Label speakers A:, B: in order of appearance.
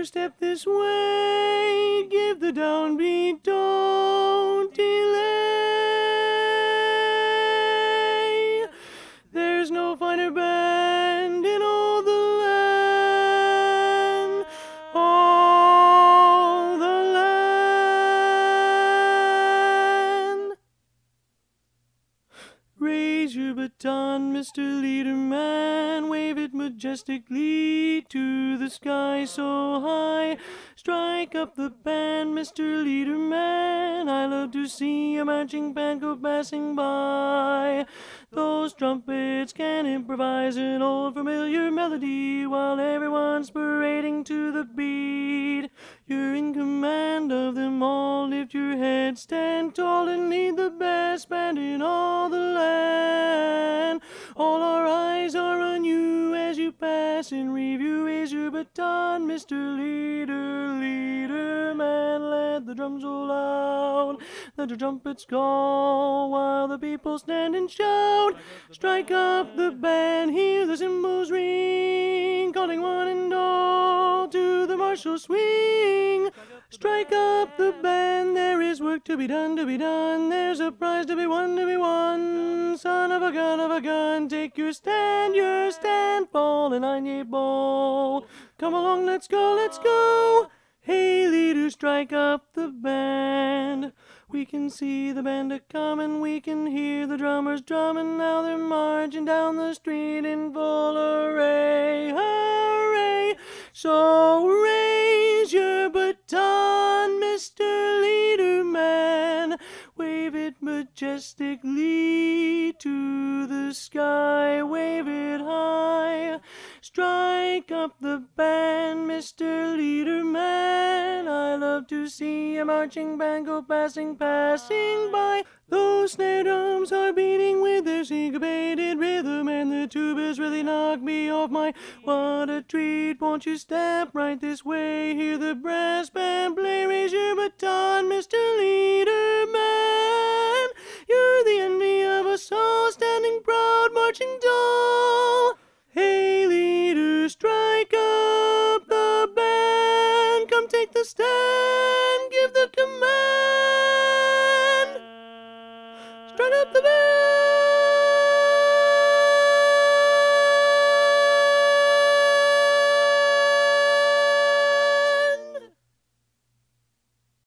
A: leader, step this way. Give the downbeat, don't delay. There's no finer band in all the land. All the land. Raise your baton, Mr. Leader Man, wave it majestically to the sky so high. Strike up the band, Mr. Leader Man, I love to see a marching band go passing by. Those trumpets can improvise an old familiar melody while everyone's parading to the beat. You're in command of them all, lift your head, stand tall and lead the best band in all the land. All our eyes are on you as you pass in review. Raise your baton, Mr. Leader, Leader Man, let the drums roll out, let the trumpets call while the people stand and shout. Strike up the band, hear the cymbals ring, calling one and all to the martial swing. Strike up the band, there is work to be done, to be done. There's a prize to be won, to be won. Son of a gun, take your stand, fall and I bowl. Come along, let's go, let's go. Hey, leader, strike up the band. We can see the band a-comin', we can hear the drummers drumming. Now they're marching down the street in full array. Hooray! So raise your baton, Mr. Leader Man. Wave it majestically to the sky. Wave it high. Strike up the band, Mr. Leader Man. I love to see a marching band go passing by. Those snare drums are beating with their syncopated rhythm, and the tubas really knock me off my what a treat. Won't you step right this way? Hear the brass band play. Raise your baton, Mr. Leader Man. You're the envy of us all, standing proud, marching tall. Hey, leader, strike up the band. Come take the stand, give the command. Strike up the band.